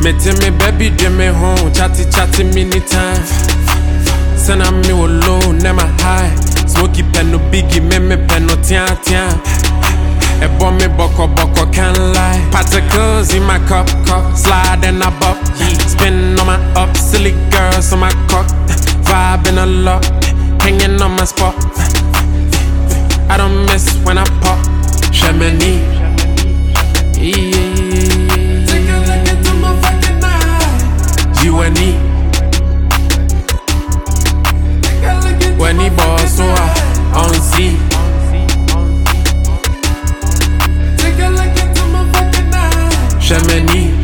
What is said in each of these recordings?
Me tell me baby, give me home, chatty mini time. Send a me low, never high. Smoky pen no biggie, me pen no tian. A bomb me boko can't lie. Particles in my cup, slide and I bop. Spin on my up, silly girls on my cock. Vibing a lot, hanging on my spot. I don't miss when I pop. Chamonix. Take a look into my fucking eyes. You and me. When he boss so on see. Take a look into my fucking eyes. Chamonix.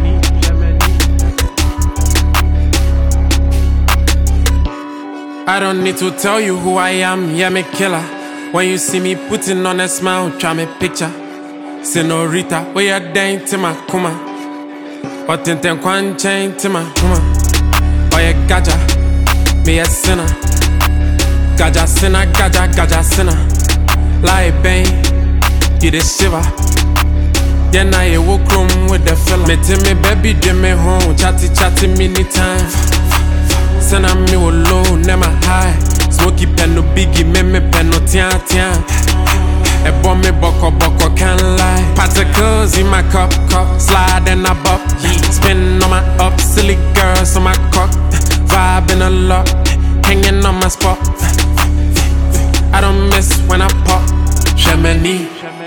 I don't need to tell you who I am, yeah me killer. When you see me putting on a smile, try me picture. Senorita, where you dang to my kuma. But in ten kwan chain to my huma. Oh yeah, gaja, me a sinner. Gaja sinner, gaja sinner. Like bang, you the shiver. Yeah, now you walk room with the fella. Me tell me baby, give me home, chatty mini time. Send a me low, never high. Smoky pen no biggie, me pen no tian. A bomb me boko can't lie. Particles in my cup, slide and I bop. Spin on my up, silly girls on my cock. Vibing a lot, hanging on my spot. I don't miss when I pop. Chamonix.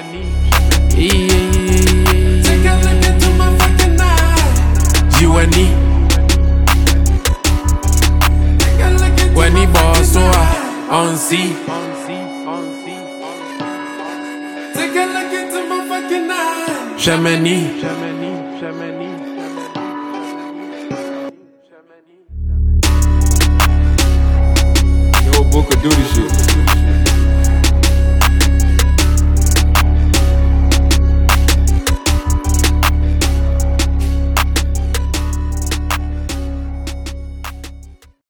Take a look into my fucking eyes. You and me. When he boss so on see. Take a look into my fucking eyes. Chamonix. Yo, Booker, do this shit.